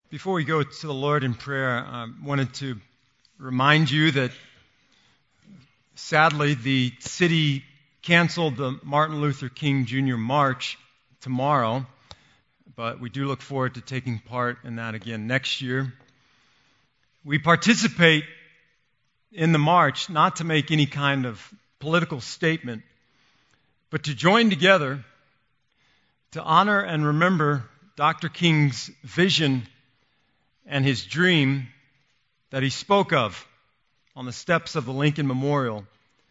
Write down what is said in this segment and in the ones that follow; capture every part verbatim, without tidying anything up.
Before we go to the Lord in prayer, I wanted to remind you that sadly the city canceled the Martin Luther King Junior March tomorrow, but we do look forward to taking part in that again next year. We participate in the march not to make any kind of political statement, but to join together to honor and remember Doctor King's vision and his dream that he spoke of on the steps of the Lincoln Memorial.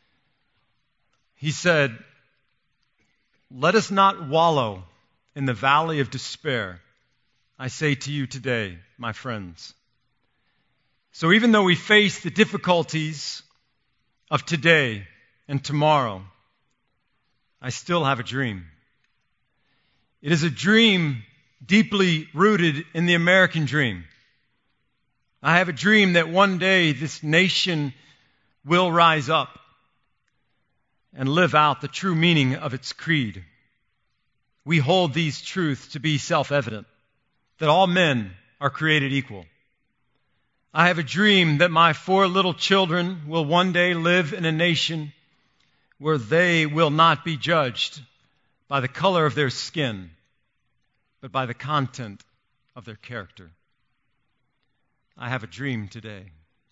He said, "Let us not wallow in the valley of despair, I say to you today, my friends." So even though we face the difficulties of today and tomorrow, I still have a dream. It is a dream deeply rooted in the American dream. I have a dream that one day this nation will rise up and live out the true meaning of its creed. We hold these truths to be self-evident, that all men are created equal. I have a dream that my four little children will one day live in a nation where they will not be judged by the color of their skin, but by the content of their character. I have a dream today.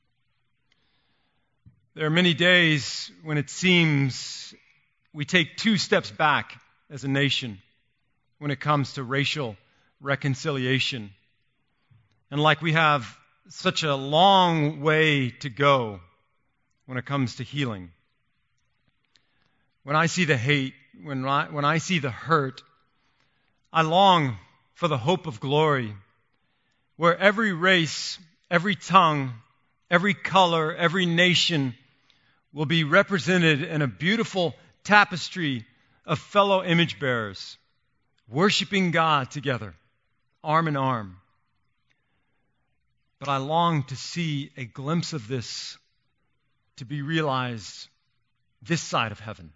There are many days when it seems we take two steps back as a nation when it comes to racial reconciliation. And like we have such a long way to go when it comes to healing. When I see the hate, when I, when I see the hurt, I long for the hope of glory, where every race, every tongue, every color, every nation will be represented in a beautiful tapestry of fellow image bearers, worshiping God together, arm in arm. But I long to see a glimpse of this to be realized this side of heaven.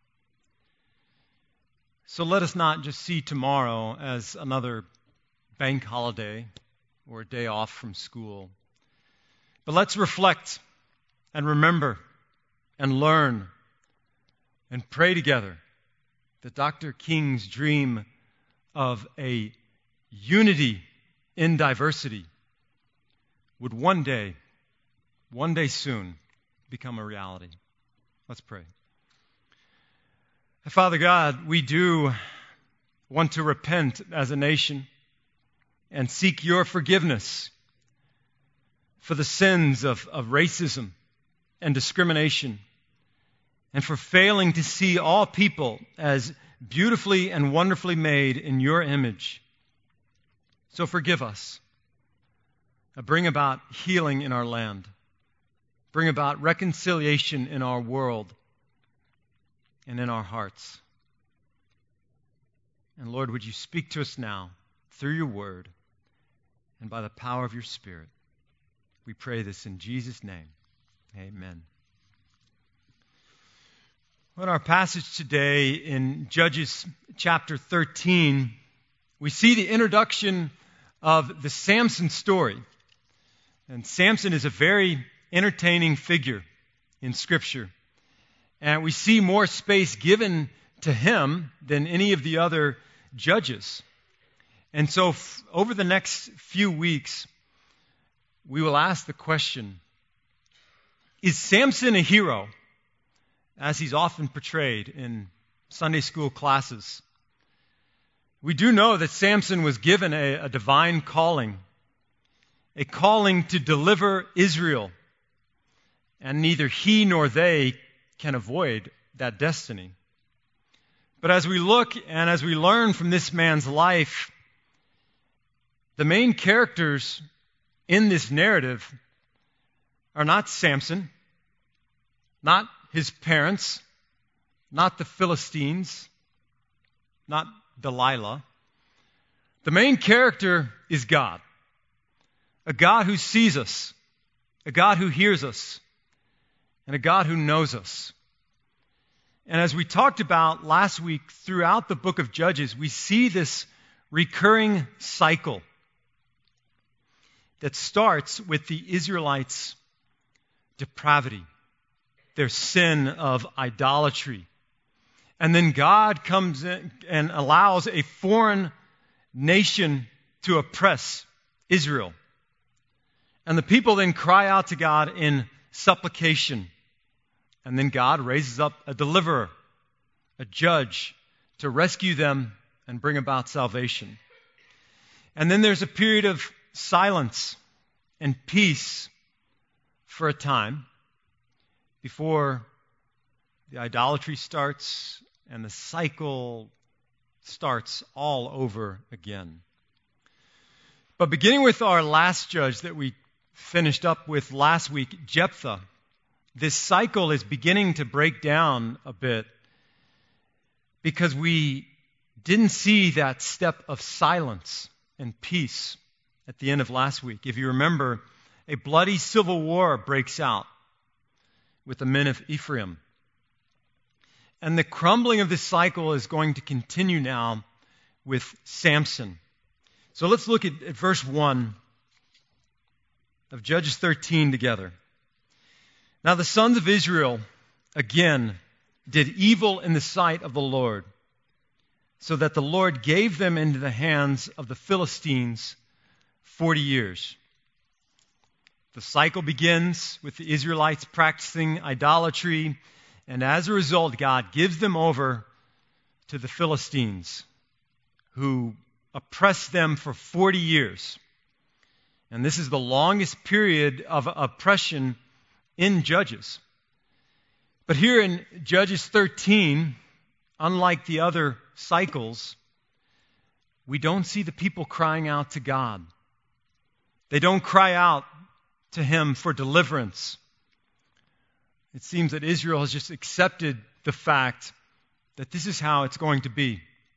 So let us not just see tomorrow as another bank holiday or a day off from school, but let's reflect and remember and learn and pray together that Doctor King's dream of a unity in diversity would one day, one day soon, become a reality. Let's pray. Father God, we do want to repent as a nation and seek your forgiveness for the sins of, of racism and discrimination, and for failing to see all people as beautifully and wonderfully made in your image. So forgive us. Bring about healing in our land. Bring about reconciliation in our world and in our hearts. And Lord, would you speak to us now through your word and by the power of your Spirit. We pray this in Jesus' name. Amen. In our passage today in Judges chapter thirteen, we see the introduction of the Samson story. And Samson is a very entertaining figure in Scripture. And we see more space given to him than any of the other judges. And so f- over the next few weeks, we will ask the question, is Samson a hero, as he's often portrayed in Sunday school classes? We do know that Samson was given a, a divine calling, a calling to deliver Israel, and neither he nor they can avoid that destiny. But as we look and as we learn from this man's life, the main characters in this narrative are not Samson, not his parents, not the Philistines, not Delilah. The main character is God, a God who sees us, a God who hears us, and a God who knows us. And as we talked about last week throughout the book of Judges, we see this recurring cycle that starts with the Israelites' depravity, their sin of idolatry. And then God comes in and allows a foreign nation to oppress Israel. And the people then cry out to God in supplication. And then God raises up a deliverer, a judge, to rescue them and bring about salvation. And then there's a period of silence and peace for a time before the idolatry starts and the cycle starts all over again. But beginning with our last judge that we finished up with last week, Jephthah, this cycle is beginning to break down a bit because we didn't see that step of silence and peace at the end of last week. If you remember, a bloody civil war breaks out with the men of Ephraim. And the crumbling of this cycle is going to continue now with Samson. So let's look at, at verse one of Judges thirteen together. Now the sons of Israel, again, did evil in the sight of the Lord, so that the Lord gave them into the hands of the Philistines forty years. The cycle begins with the Israelites practicing idolatry, and as a result, God gives them over to the Philistines, who oppress them for forty years. And this is the longest period of oppression in Judges. But here in Judges thirteen, unlike the other cycles, we don't see the people crying out to God. They don't cry out to Him for deliverance. It seems that Israel has just accepted the fact that this is how it's going to be.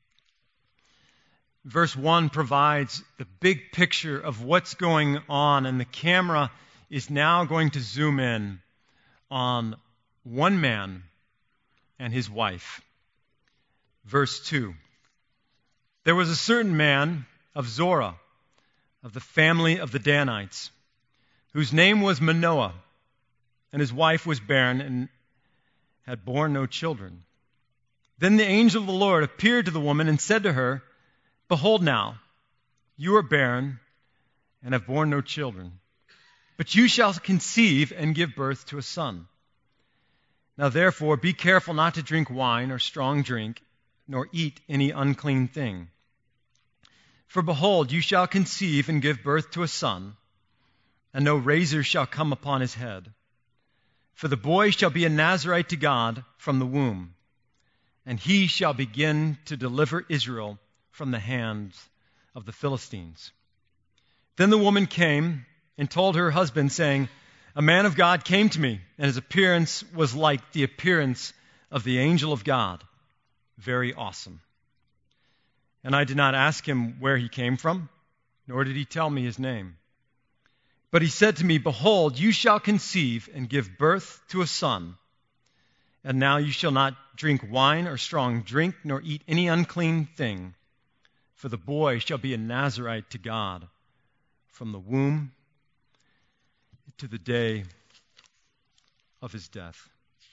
Verse one provides the big picture of what's going on, and the camera is now going to zoom in on one man and his wife. Verse two. There was a certain man of Zorah, of the family of the Danites, whose name was Manoah, and his wife was barren and had borne no children. Then the angel of the Lord appeared to the woman and said to her, Behold now, you are barren and have borne no children, but you shall conceive and give birth to a son. Now therefore be careful not to drink wine or strong drink, nor eat any unclean thing. For behold, you shall conceive and give birth to a son, and no razor shall come upon his head. For the boy shall be a Nazirite to God from the womb, and he shall begin to deliver Israel from the hands of the Philistines. Then the woman came and told her husband, saying, A man of God came to me, and his appearance was like the appearance of the angel of God. Very awesome. And I did not ask him where he came from, nor did he tell me his name. But he said to me, Behold, you shall conceive and give birth to a son. And now you shall not drink wine or strong drink, nor eat any unclean thing. For the boy shall be a Nazirite to God from the womb to the day of his death.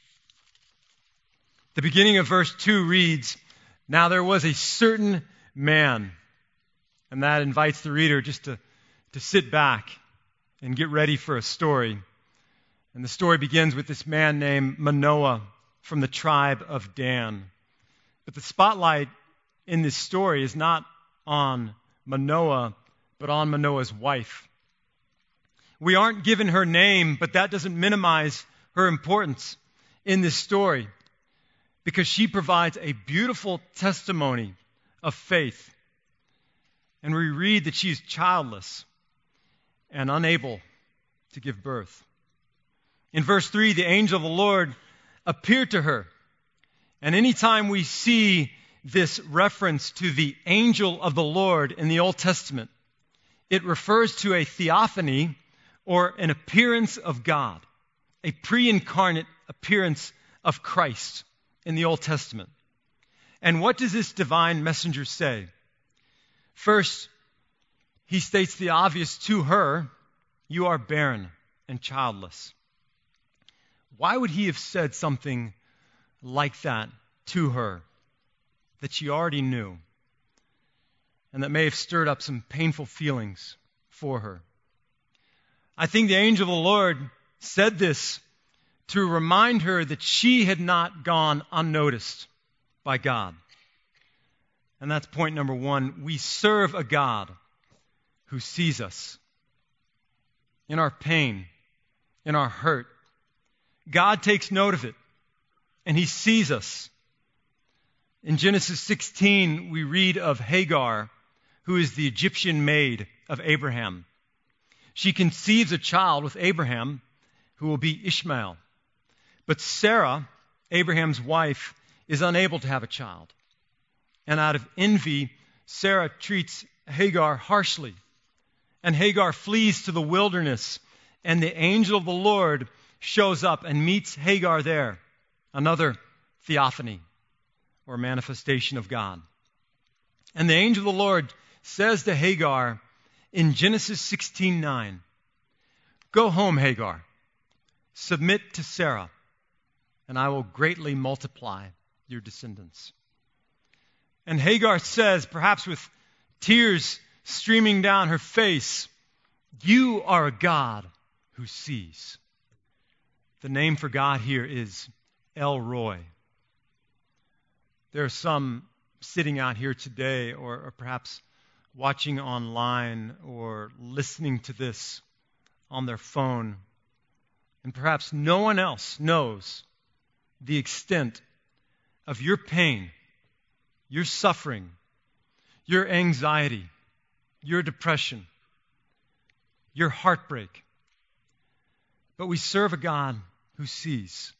The beginning of verse two reads, Now there was a certain man. And that invites the reader just to, to sit back and get ready for a story. And the story begins with this man named Manoah from the tribe of Dan. But the spotlight in this story is not on Manoah, but on Manoah's wife. We aren't given her name, but that doesn't minimize her importance in this story, because she provides a beautiful testimony of faith. And we read that she is childless and unable to give birth. In verse three, the angel of the Lord appeared to her. And anytime we see this reference to the angel of the Lord in the Old Testament, it refers to a theophany, or an appearance of God, a pre-incarnate appearance of Christ in the Old Testament. And what does this divine messenger say? First, he states the obvious to her you are barren and childless. Why would he have said something like that to her that she already knew and that may have stirred up some painful feelings for her? I think the angel of the Lord said this to remind her that she had not gone unnoticed by God. And that's point number one. We serve a God who sees us in our pain, in our hurt. God takes note of it, and he sees us. In Genesis sixteen, we read of Hagar, who is the Egyptian maid of Abraham. She conceives a child with Abraham, who will be Ishmael. But Sarah, Abraham's wife, is unable to have a child. And out of envy, Sarah treats Hagar harshly. And Hagar flees to the wilderness, and the angel of the Lord shows up and meets Hagar there. Another theophany, or manifestation of God. And the angel of the Lord says to Hagar in Genesis sixteen nine, "Go home, Hagar, submit to Sarah, and I will greatly multiply your descendants." And Hagar says, perhaps with tears streaming down her face, "You are a God who sees." The name for God here is El Roi. There are some sitting out here today, or, or perhaps watching online or listening to this on their phone, and perhaps no one else knows the extent of your pain, your suffering, your anxiety, your depression, your heartbreak. But we serve a God who sees,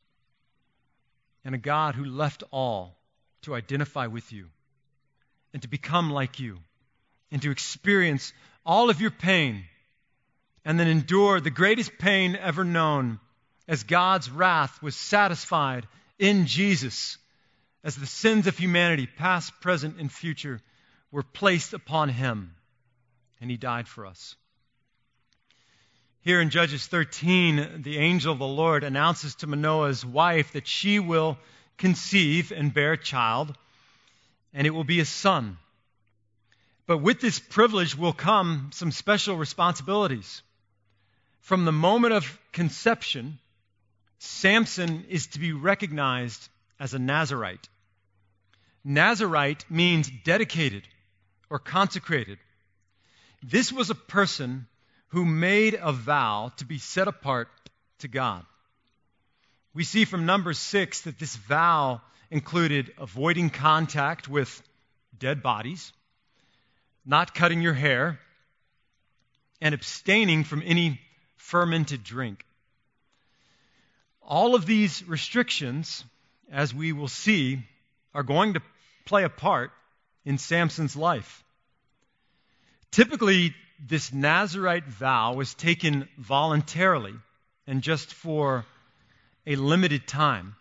and a God who left all to identify with you and to become like you and to experience all of your pain and then endure the greatest pain ever known as God's wrath was satisfied in Jesus as the sins of humanity, past, present, and future, were placed upon him, and he died for us. Here in Judges thirteen, the angel of the Lord announces to Manoah's wife that she will conceive and bear a child, and it will be a son. But with this privilege will come some special responsibilities. From the moment of conception, Samson is to be recognized as a Nazirite. Nazirite means dedicated or consecrated. This was a person who made a vow to be set apart to God. We see from Numbers six that this vow included avoiding contact with dead bodies, not cutting your hair, and abstaining from any fermented drink. All of these restrictions, as we will see, are going to play a part in Samson's life. Typically, this Nazirite vow was taken voluntarily and just for a limited time.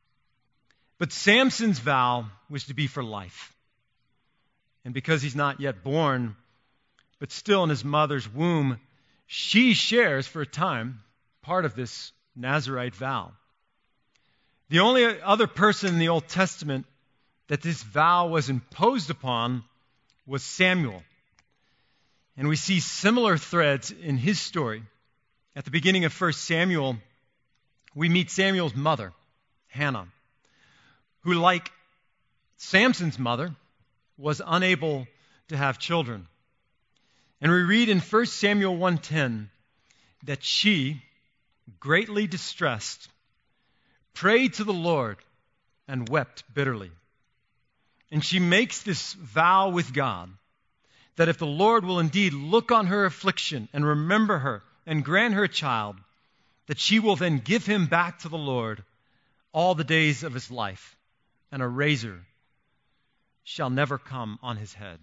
But Samson's vow was to be for life. And because he's not yet born, but still in his mother's womb, she shares for a time part of this Nazirite vow. The only other person in the Old Testament that this vow was imposed upon was Samuel. And we see similar threads in his story. At the beginning of First Samuel, we meet Samuel's mother, Hannah, who, like Samson's mother, was unable to have children. And we read in First Samuel one ten that she, greatly distressed, prayed to the Lord and wept bitterly. And she makes this vow with God that if the Lord will indeed look on her affliction and remember her and grant her a child, that she will then give him back to the Lord all the days of his life, and a razor shall never come on his head.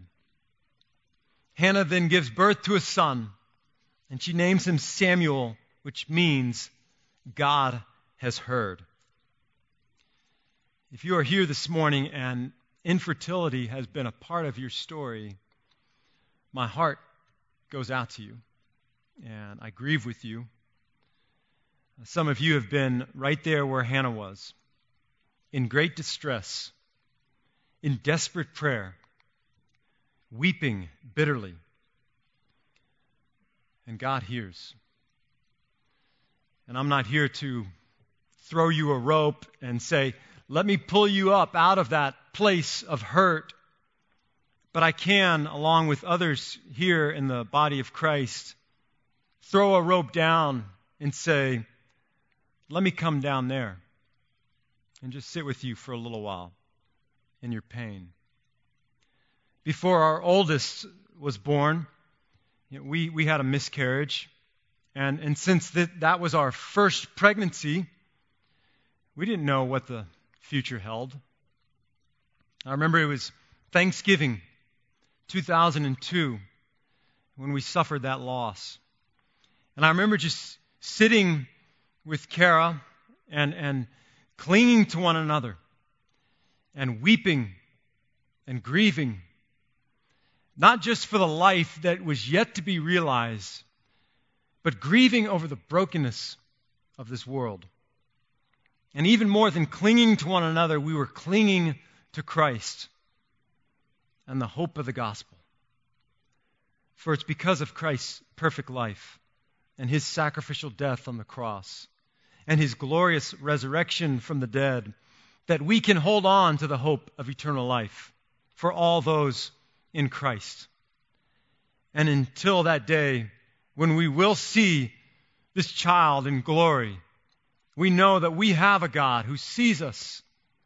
Hannah then gives birth to a son, and she names him Samuel, which means God has heard. If you are here this morning and infertility has been a part of your story, my heart goes out to you. and I grieve with you. Some of you have been right there where Hannah was, in great distress, in desperate prayer, weeping bitterly. And God hears. And I'm not here to throw you a rope and say, let me pull you up out of that place of hurt. But I can, along with others here in the body of Christ, throw a rope down and say, let me come down there and just sit with you for a little while in your pain. Before our oldest was born, you know, we, we had a miscarriage. And, and since that, that was our first pregnancy, we didn't know what the future held. I remember it was Thanksgiving two thousand two when we suffered that loss. And I remember just sitting with Kara and, and clinging to one another and weeping and grieving, not just for the life that was yet to be realized, but grieving over the brokenness of this world. And even more than clinging to one another, we were clinging to Christ and the hope of the gospel. For it's because of Christ's perfect life and his sacrificial death on the cross and his glorious resurrection from the dead that we can hold on to the hope of eternal life for all those in Christ. And until that day when we will see this child in glory, we know that we have a God who sees us.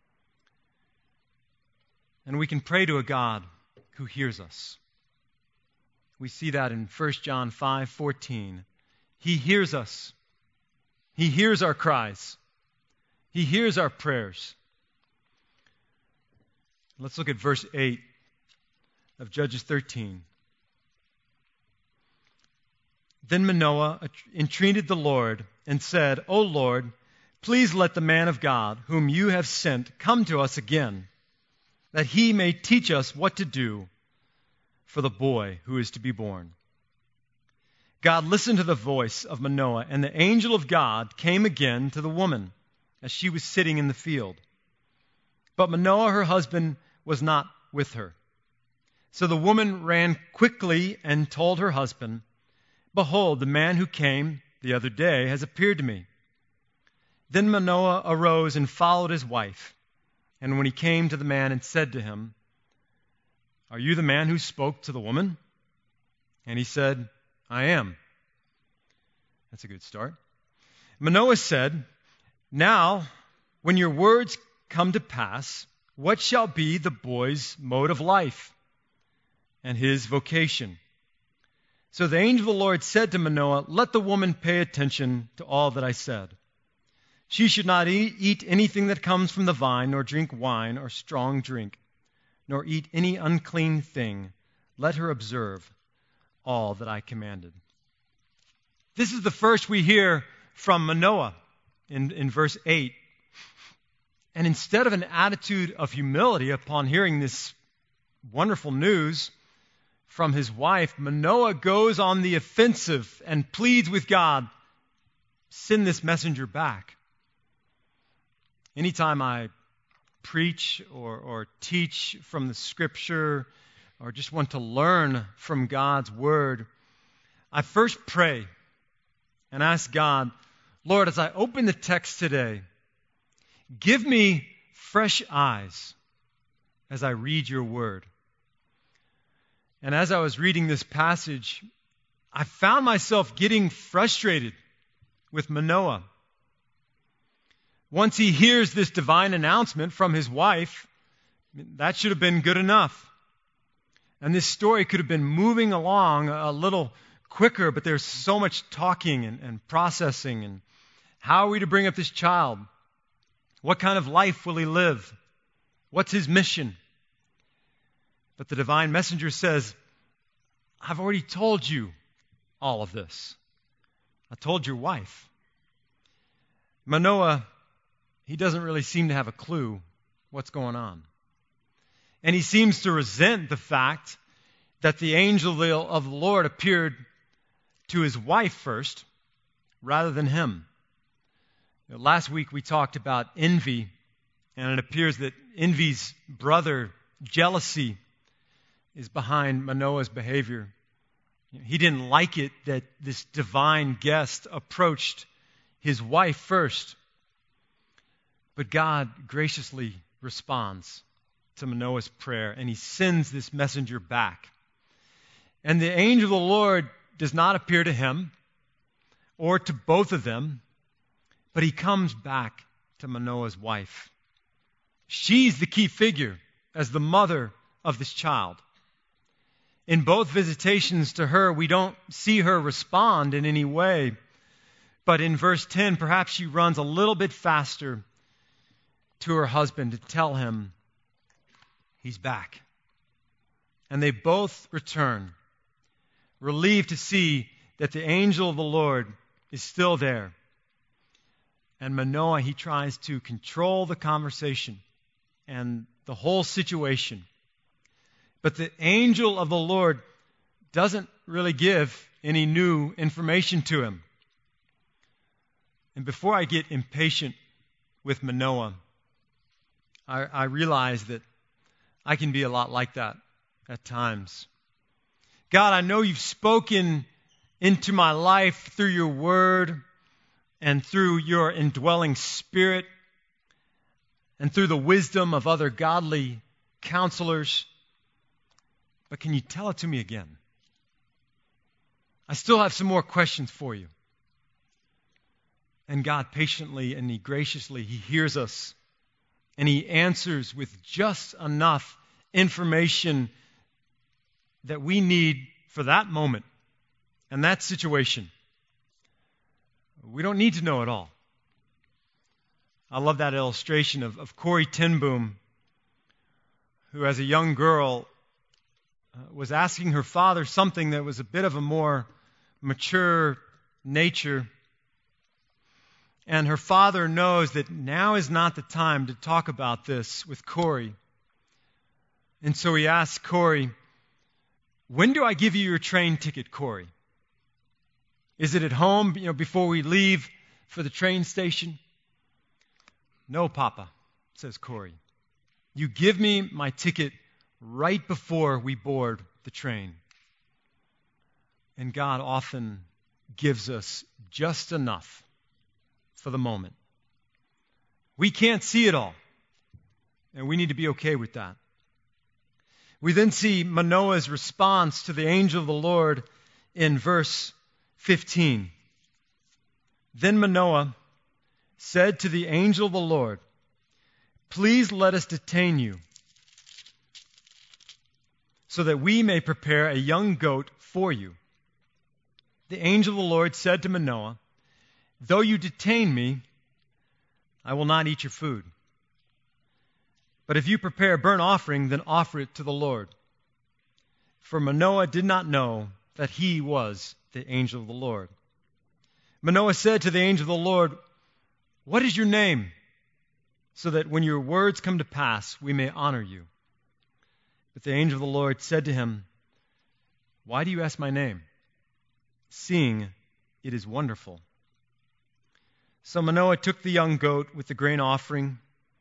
And we can pray to a God who hears us. We see that in First John five fourteen. He hears us. He hears our cries. He hears our prayers. Let's look at verse eight of Judges thirteen. Then Manoah entreated the Lord and said, O Lord, please let the man of God whom you have sent come to us again, that he may teach us what to do for the boy who is to be born. God listened to the voice of Manoah, and the angel of God came again to the woman as she was sitting in the field. But Manoah, her husband, was not with her. So the woman ran quickly and told her husband, Behold, the man who came the other day has appeared to me. Then Manoah arose and followed his wife. And when he came to the man and said to him, Are you the man who spoke to the woman? And he said, I am. That's a good start. Manoah said, Now, when your words come to pass, what shall be the boy's mode of life and his vocation? So the angel of the Lord said to Manoah, Let the woman pay attention to all that I said. She should not eat, eat anything that comes from the vine, nor drink wine or strong drink, nor eat any unclean thing. Let her observe all that I commanded. This is the first we hear from Manoah in, in verse eight. And instead of an attitude of humility upon hearing this wonderful news from his wife, Manoah goes on the offensive and pleads with God, send this messenger back. Anytime I preach or, or teach from the Scripture or just want to learn from God's Word, I first pray and ask God, Lord, as I open the text today, give me fresh eyes as I read your Word. And as I was reading this passage, I found myself getting frustrated with Manoah. Once he hears this divine announcement from his wife, that should have been good enough. And this story could have been moving along a little quicker, but there's so much talking and, and processing. And how are we to bring up this child? What kind of life will he live? What's his mission? But the divine messenger says, I've already told you all of this. I told your wife. Manoah, he doesn't really seem to have a clue what's going on. And he seems to resent the fact that the angel of the Lord appeared to his wife first rather than him. You know, last week we talked about envy, and it appears that envy's brother, jealousy, is behind Manoah's behavior. He didn't like it that this divine guest approached his wife first. But God graciously responds to Manoah's prayer, and he sends this messenger back. And the angel of the Lord does not appear to him or to both of them, but he comes back to Manoah's wife. She's the key figure as the mother of this child. In both visitations to her, we don't see her respond in any way. But in verse ten, perhaps she runs a little bit faster to her husband to tell him he's back. And they both return, relieved to see that the angel of the Lord is still there. And Manoah, he tries to control the conversation and the whole situation. But the angel of the Lord doesn't really give any new information to him. And before I get impatient with Manoah, I, I realize that I can be a lot like that at times. God, I know you've spoken into my life through your word and through your indwelling spirit and through the wisdom of other godly counselors. But can you tell it to me again? I still have some more questions for you. And God patiently and He graciously, He hears us. And He answers with just enough information that we need for that moment and that situation. We don't need to know it all. I love that illustration of, of Corrie ten Boom, who as a young girl uh, was asking her father something that was a bit of a more mature nature. And her father knows that now is not the time to talk about this with Corrie. And so he asks Corrie, when do I give you your train ticket, Corrie? Is it at home, you know, before we leave for the train station? No, Papa, says Corrie. You give me my ticket right before we board the train. And God often gives us just enough for the moment. We can't see it all, and we need to be okay with that. We then see Manoah's response to the angel of the Lord in verse fifteen. Then Manoah said to the angel of the Lord, please let us detain you so that we may prepare a young goat for you. The angel of the Lord said to Manoah, though you detain me, I will not eat your food. But if you prepare a burnt offering, then offer it to the Lord. For Manoah did not know that he was the angel of the Lord. Manoah said to the angel of the Lord, what is your name? So that when your words come to pass, we may honor you. But the angel of the Lord said to him, why do you ask my name? Seeing it is wonderful. So Manoah took the young goat with the grain offering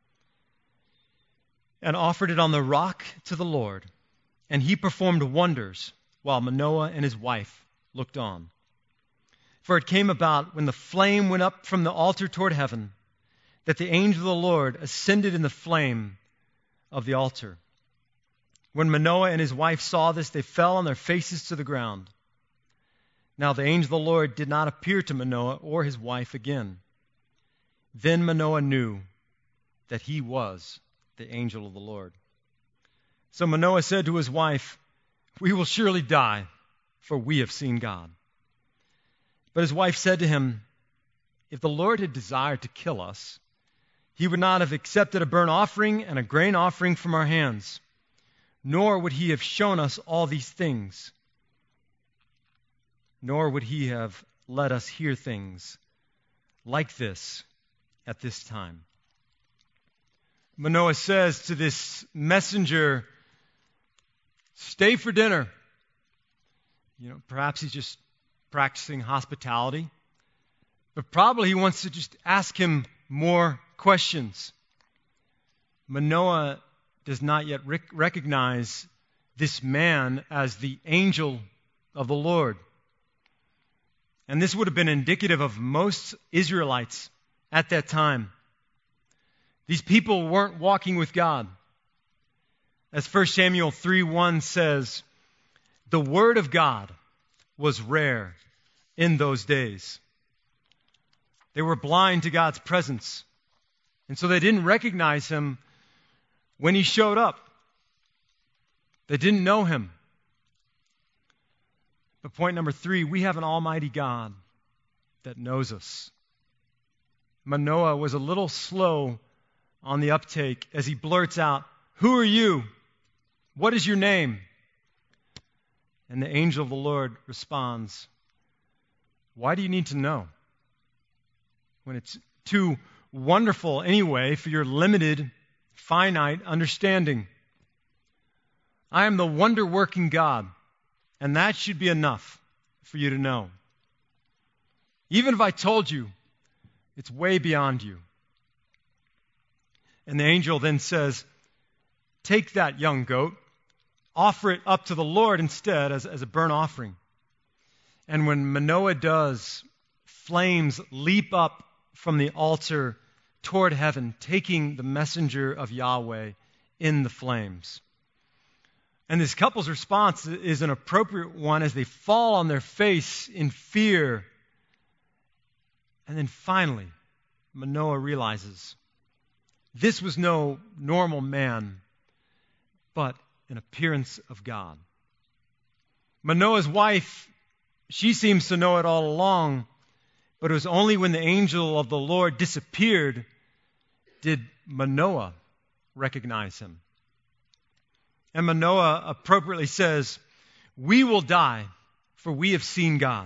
and offered it on the rock to the Lord. And he performed wonders while Manoah and his wife looked on. For it came about when the flame went up from the altar toward heaven that the angel of the Lord ascended in the flame of the altar. When Manoah and his wife saw this, they fell on their faces to the ground. Now the angel of the Lord did not appear to Manoah or his wife again. Then Manoah knew that he was the angel of the Lord. So Manoah said to his wife, we will surely die, for we have seen God. But his wife said to him, if the Lord had desired to kill us, he would not have accepted a burnt offering and a grain offering from our hands, nor would he have shown us all these things, nor would he have let us hear things like this at this time. Manoah says to this messenger, stay for dinner. You know, perhaps he's just practicing hospitality, but probably he wants to just ask him more questions. Manoah does not yet rec- recognize this man as the angel of the Lord. And this would have been indicative of most Israelites at that time. These people weren't walking with God. As First Samuel three one says, the word of God was rare in those days. They were blind to God's presence, and so they didn't recognize him when he showed up. They didn't know him. But point number three, we have an almighty God that knows us. Manoah was a little slow on the uptake as he blurts out, "Who are you? What is your name?" And the angel of the Lord responds, "Why do you need to know? When it's too wonderful anyway for your limited, finite understanding. I am the wonder-working God, and that should be enough for you to know. Even if I told you, it's way beyond you." And the angel then says, "Take that young goat, offer it up to the Lord instead as, as a burnt offering." And when Manoah does, flames leap up from the altar toward heaven, taking the messenger of Yahweh in the flames. And this couple's response is an appropriate one as they fall on their face in fear. And then finally, Manoah realizes this was no normal man, but an appearance of God. Manoah's wife, she seems to know it all along, but it was only when the angel of the Lord disappeared did Manoah recognize him. And Manoah appropriately says, "We will die, for we have seen God."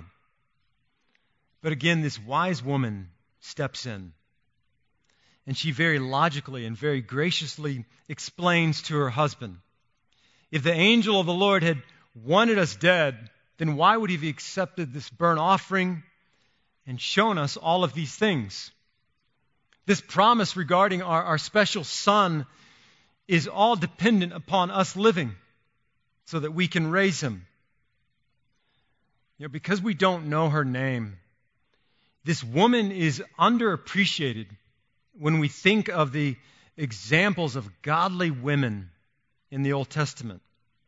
But again, this wise woman steps in. And she very logically and very graciously explains to her husband, if the angel of the Lord had wanted us dead, then why would he have accepted this burnt offering and shown us all of these things? This promise regarding our, our special son is all dependent upon us living so that we can raise him. You know, because we don't know her name, this woman is underappreciated when we think of the examples of godly women in the Old Testament.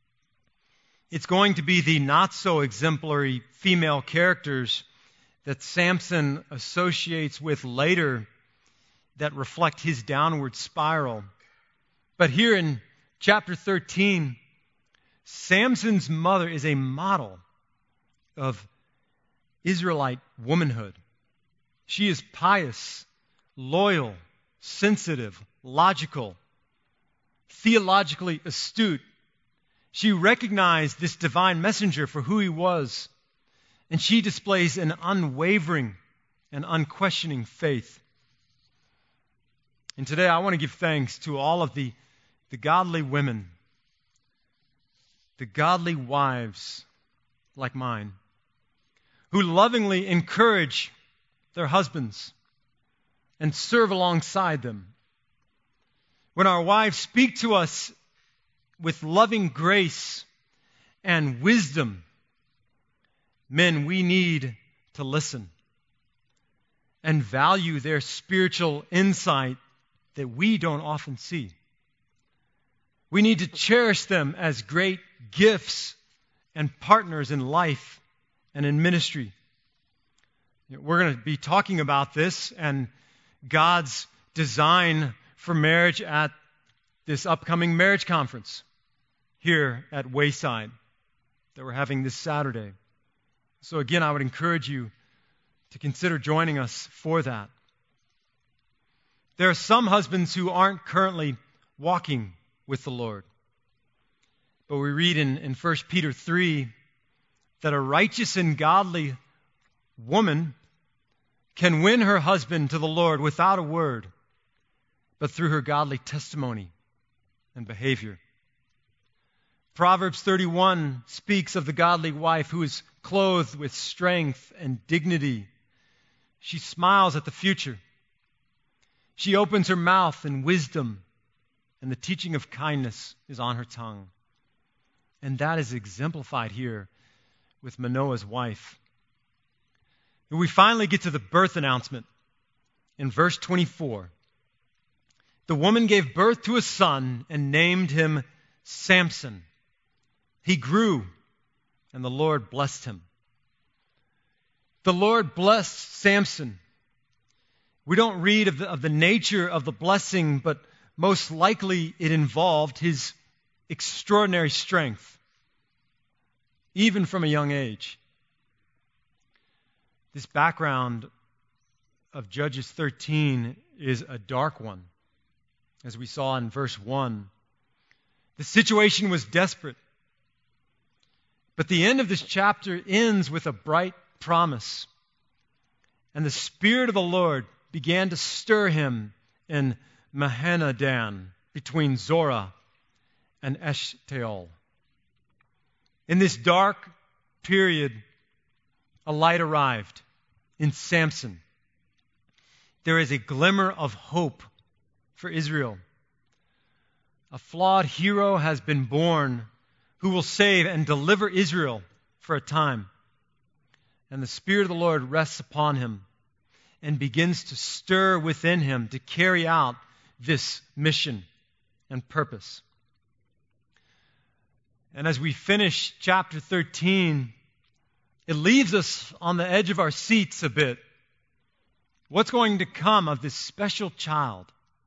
It's going to be the not-so-exemplary female characters that Samson associates with later that reflect his downward spiral. But here in chapter thirteen, Samson's mother is a model of Israelite womanhood. She is pious, loyal, sensitive, logical, theologically astute. She recognized this divine messenger for who he was, and she displays an unwavering and unquestioning faith. And today I want to give thanks to all of the, the godly women, the godly wives like mine, who lovingly encourage their husbands and serve alongside them. When our wives speak to us with loving grace and wisdom, men, we need to listen and value their spiritual insight that we don't often see. We need to cherish them as great gifts and partners in life and in ministry. We're going to be talking about this and God's design for marriage at this upcoming marriage conference here at Wayside that we're having this Saturday. So again, I would encourage you to consider joining us for that. There are some husbands who aren't currently walking with the Lord. But we read in, in First Peter three that a righteous and godly woman can win her husband to the Lord without a word, but through her godly testimony and behavior. Proverbs thirty-one speaks of the godly wife who is clothed with strength and dignity. She smiles at the future. She opens her mouth in wisdom, and the teaching of kindness is on her tongue. And that is exemplified here with Manoah's wife. And we finally get to the birth announcement in verse twenty-four. The woman gave birth to a son and named him Samson. He grew, and the Lord blessed him. The Lord blessed Samson. We don't read of the, of the nature of the blessing, but most likely it involved his extraordinary strength, even from a young age. This background of Judges thirteen is a dark one, as we saw in verse one. The situation was desperate. But the end of this chapter ends with a bright promise. And the Spirit of the Lord began to stir him in Mahaneh-dan, between Zorah and Eshtaol. In this dark period, a light arrived in Samson. There is a glimmer of hope for Israel. A flawed hero has been born who will save and deliver Israel for a time. And the Spirit of the Lord rests upon him and begins to stir within him to carry out this mission and purpose. And as we finish chapter thirteen, it leaves us on the edge of our seats a bit. What's going to come of this special child?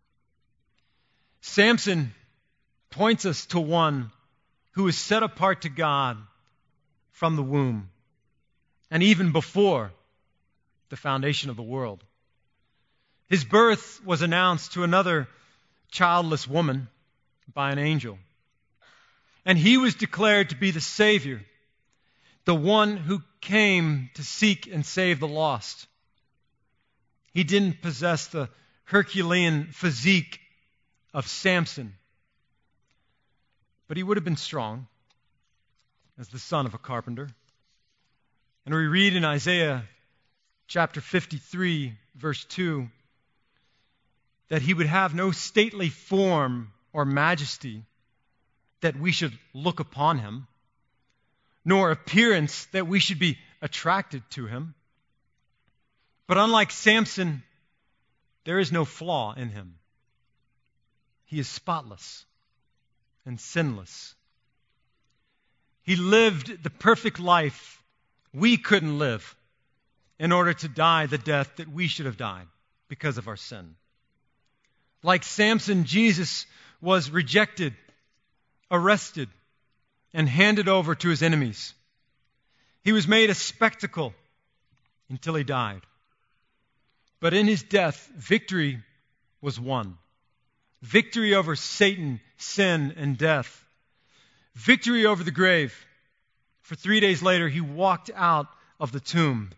Samson points us to one who is set apart to God from the womb and even before the foundation of the world. His birth was announced to another childless woman by an angel. And he was declared to be the Savior, the one who came to seek and save the lost. He didn't possess the Herculean physique of Samson, but he would have been strong as the son of a carpenter. And we read in Isaiah chapter fifty-three, verse two, that he would have no stately form or majesty that we should look upon him, nor appearance that we should be attracted to him. But unlike Samson, there is no flaw in him. He is spotless and sinless. He lived the perfect life we couldn't live in order to die the death that we should have died because of our sin. Like Samson, Jesus was rejected, arrested, and handed over to his enemies. He was made a spectacle until he died. But in his death, victory was won. Victory over Satan, sin, and death. Victory over the grave. For three days later, he walked out of the tomb.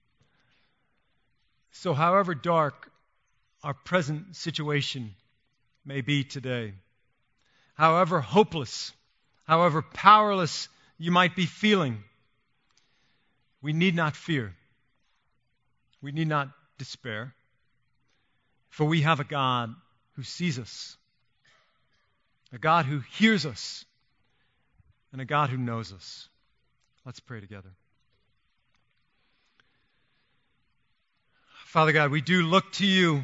So however dark our present situation may be today, however hopeless, however powerless you might be feeling, we need not fear. We need not despair. For we have a God who sees us, a God who hears us, and a God who knows us. Let's pray together. Father God, we do look to you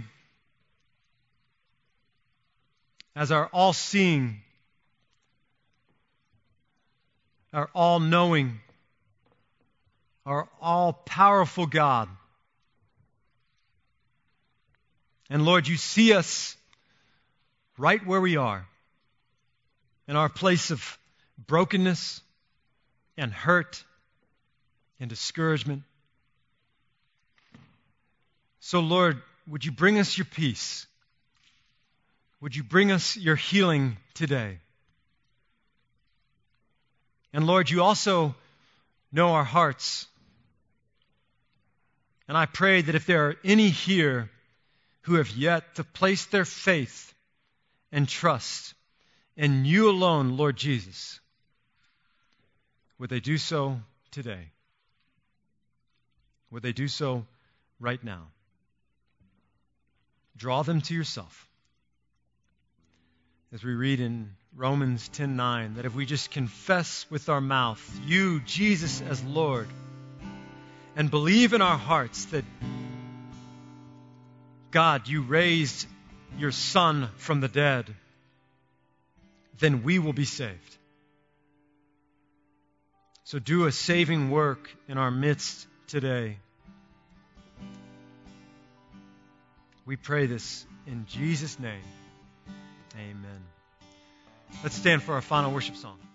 as our all-seeing, our all-knowing, our all-powerful God. And Lord, you see us right where we are, in our place of brokenness and hurt and discouragement. So Lord, would you bring us your peace? Would you bring us your healing today? And Lord, you also know our hearts. And I pray that if there are any here who have yet to place their faith and trust in you alone, Lord Jesus, would they do so today? Would they do so right now? Draw them to yourself. As we read in Romans ten nine, that if we just confess with our mouth, you, Jesus, as Lord, and believe in our hearts that God, you raised your Son from the dead, then we will be saved. So do a saving work in our midst today. We pray this in Jesus' name. Amen. Let's stand for our final worship song.